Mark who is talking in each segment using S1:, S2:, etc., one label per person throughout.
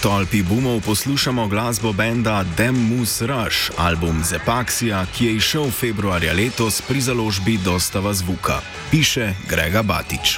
S1: tolpi boomov poslušamo glasbo benda Damn Moose Rush, album Zepaksija, ki je izšel februarja letos pri založbi Dostava zvuka. Piše Grega Batič.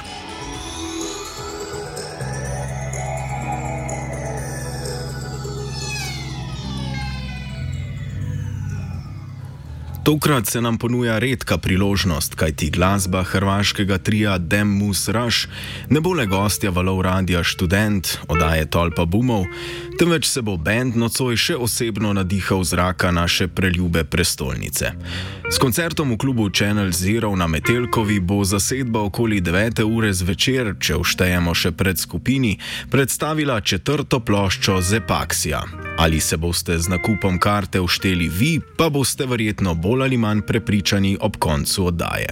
S1: Tokrat se nam ponuja redka priložnost, kajti glasba hrvaškega tria Damn Moose Rush ne bo le gostja valov radia Študent, oddaje Tolpa boomov, temveč se bo bend nocoj še osebno nadihal zraka naše preljube prestolnice. S koncertom v klubu Channel Zero na Metelkovi bo zasedba okoli 9. ure zvečer, če vštejemo še pred skupini, predstavila 4. ploščo Zepaksija. Ali se boste z nakupom karte všteli vi, pa boste verjetno bolj ali manj prepričani ob koncu oddaje.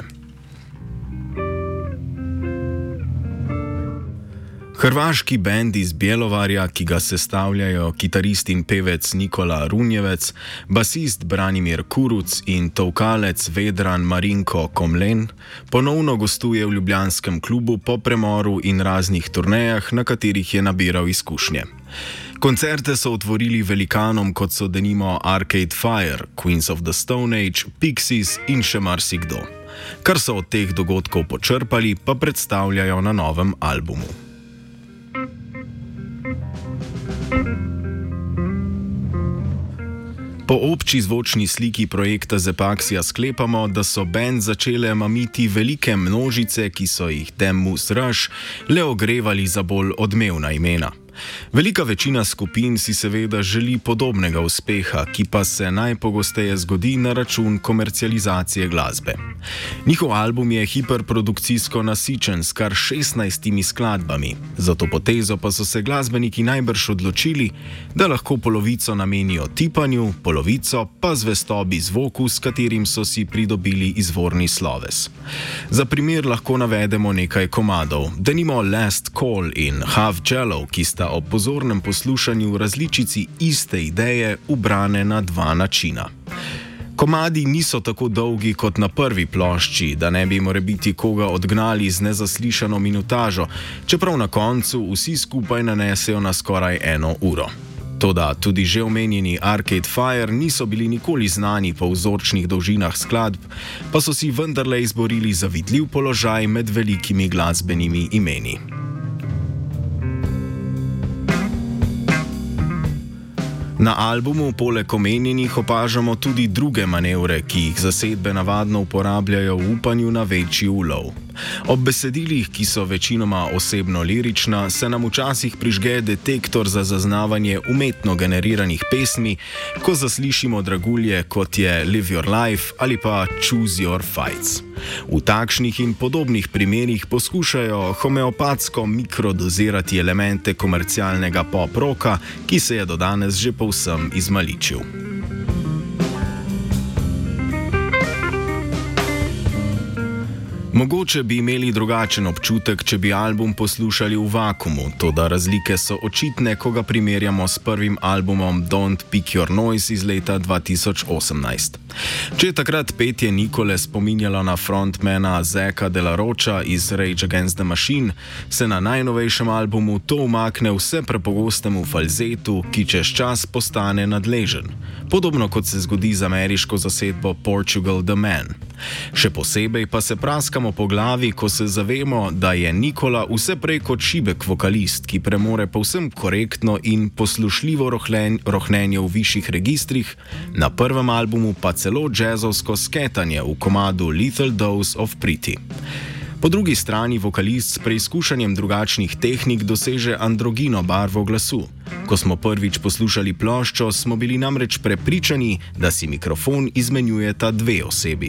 S1: Hrvaški bend iz Bjelovarja, ki ga sestavljajo kitarist in pevec Nikola Runjevec, basist Branimir Kuruc in tovkalec Vedran Marinko Komlen, ponovno gostuje v ljubljanskem klubu po premoru in raznih turnejah, na katerih je nabiral izkušnje. Koncerte so otvorili velikanom, kot so denimo Arcade Fire, Queens of the Stone Age, Pixies in še marsikdo. Kar so od teh dogodkov počrpali, pa predstavljajo na novem albumu. Po obči zvočni sliki projekta Zepaksija sklepamo, da so bend začele mamiti velike množice, ki so jih Damn Moose Rush le ogrevali za bolj odmevna imena. Velika večina skupin si seveda želi podobnega uspeha, ki pa se najpogosteje zgodi na račun komercializacije glasbe. Njihov album je hiperprodukcijsko nasičen s kar 16 skladbami, za to potezo pa so se glasbeniki najbrž odločili, da lahko polovico namenijo tipanju, polovico pa zvestobi zvoku, s katerim so si pridobili izvorni sloves. Za primer lahko navedemo nekaj komadov, denimo Last Call in Half Jello, ki sta ob pozornem poslušanju različici iste ideje ubrane na dva načina. Komadi niso tako dolgi kot na prvi plošči, da ne bi morebiti koga odgnali z nezaslišano minutažo, čeprav na koncu vsi skupaj nanesejo na skoraj 1 uro. Toda tudi že omenjeni Arcade Fire niso bili nikoli znani po vzorčnih dolžinah skladb, pa so si vendarle izborili zavidljiv položaj med velikimi glasbenimi imeni. Na albumu poleg omenjenih opažamo tudi druge manevre, ki jih zasedbe navadno uporabljajo v upanju na večji ulov. Ob besedilih, ki so večinoma osebno-lirična, se nam včasih prižge detektor za zaznavanje umetno generiranih pesmi, ko zaslišimo dragulje, kot je Live Your Life ali pa Choose Your Fights. V takšnih in podobnih primerih poskušajo homeopatsko mikrodozirati elemente komercialnega pop-roka, ki se je do danes že povsem izmaličil. Mogoče bi imeli drugačen občutek, če bi album poslušali v vakuumu, toda razlike so očitne, ko ga primerjamo s prvim albumom Don't Pick Your Noise iz leta 2018. Če je takrat petje Nikole spominjalo na frontmana Zeka de la Rocha iz Rage Against the Machine, se na najnovejšem albumu to umakne vse prepogostemu falzetu, ki čez čas postane nadležen. Podobno kot se zgodi z ameriško zasedbo Portugal the Man. Še posebej pa se praskamo po glavi, ko se zavemo, da je Nikola vse prej kot šibek vokalist, ki premore povsem korektno in poslušljivo rohnenje v višjih registrih, na prvem albumu pa celo džezovsko sketanje v komadu Lethal Dose of Pretty. Po drugi strani vokalist s preizkušanjem drugačnih tehnik doseže androgino barvo glasu. Ko smo prvič poslušali ploščo, smo bili namreč prepričani, da si mikrofon izmenjujeta dve osebi.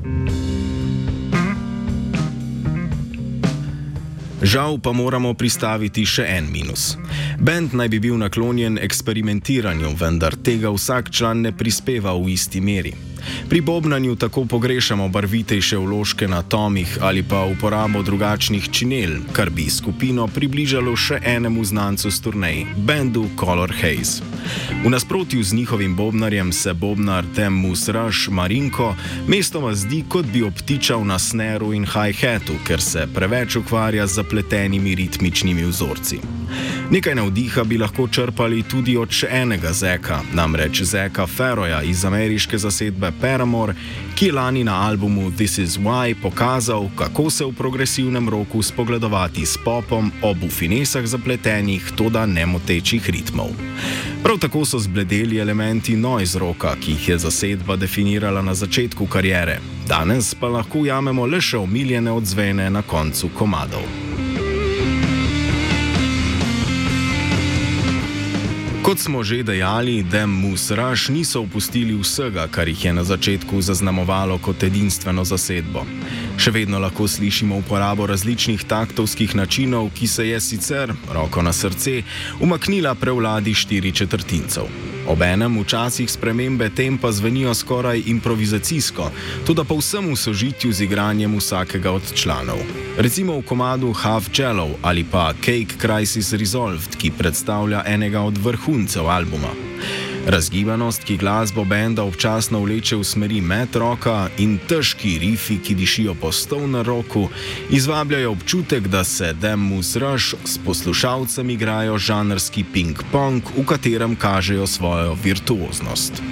S1: Žal pa moramo pristaviti še en minus. Bend naj bi bil naklonjen eksperimentiranju, vendar tega vsak član ne prispeva v isti meri. Pri bobnanju tako pogrešamo barvitejše vložke na tomih ali pa uporabo drugačnih činel, kar bi skupino približalo še enemu znancu s turnej, bendu Color Haze. V nasprotju z njihovim bobnarjem se bobnar Damn Moose Rush Marinko mestoma zdi, kot bi obtičal na snaru in hi-hatu, ker se preveč ukvarja z zapletenimi ritmičnimi vzorci. Nekaj navdiha bi lahko črpali tudi od še enega Zeka, namreč Zeka Ferroja iz ameriške zasedbe Paramore, ki je lani na albumu This Is Why pokazal, kako se v progresivnem roku spogledovati s popom ob v finesah zapletenih, toda nemotečih ritmov. Prav tako so zbledeli elementi noise rocka, ki jih je zasedba definirala na začetku kariere. Danes pa lahko ujamemo le še omiljene odzvene na koncu komadov. Kot smo že dejali, Them Moose Rush niso opustili vsega, kar jih je na začetku zaznamovalo kot edinstveno zasedbo. Še vedno lahko slišimo uporabo različnih taktovskih načinov, ki se je sicer, roko na srce, umaknila prevladi 4/4. Obenem včasih spremembe tempa zvenijo skoraj improvizacijsko, toda povsem v sožitju z igranjem vsakega od članov. Recimo v komadu Half Jello ali pa Cake Crisis Resolved, ki predstavlja enega od vrhuncev albuma. Razgibanost, ki glasbo benda občasno vleče v smeri mat rocka, in težki rifi, ki dišijo po stoner rocku, izvabljajo občutek, da se Them Moose Rush s poslušalcem igrajo žanrski ping-pong, v katerem kažejo svojo virtuoznost.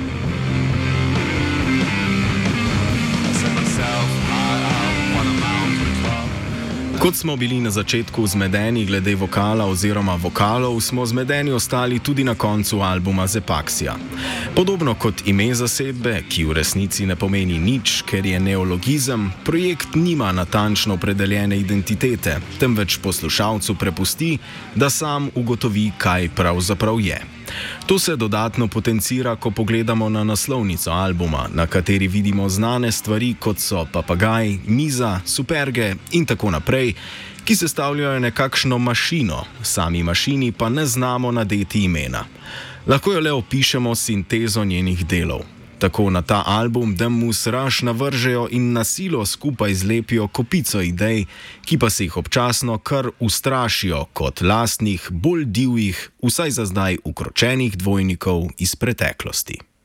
S1: Kot smo bili na začetku zmedeni glede vokala oziroma vokalov, smo zmedeni ostali tudi na koncu albuma Zepaksija. Podobno kot ime zasedbe, ki v resnici ne pomeni nič, ker je neologizem, projekt nima natančno opredeljene identitete, temveč poslušalcu prepusti, da sam ugotovi, kaj pravzaprav je. To se dodatno potencira, ko pogledamo na naslovnico albuma, na kateri vidimo znane stvari, kot so papagaj, miza, superge in tako naprej, ki sestavljajo nekakšno mašino, sami mašini pa ne znamo nadeti imena. Lahko jo le opišemo s sintezo njenih delov. Tako na ta album Them Moose Rush navržejo in na silo skupaj zlepijo kopico idej, ki pa se jih občasno kar ustrašijo kot lastnih, bolj divjih, vsaj za zdaj ukročenih dvojnikov iz preteklosti.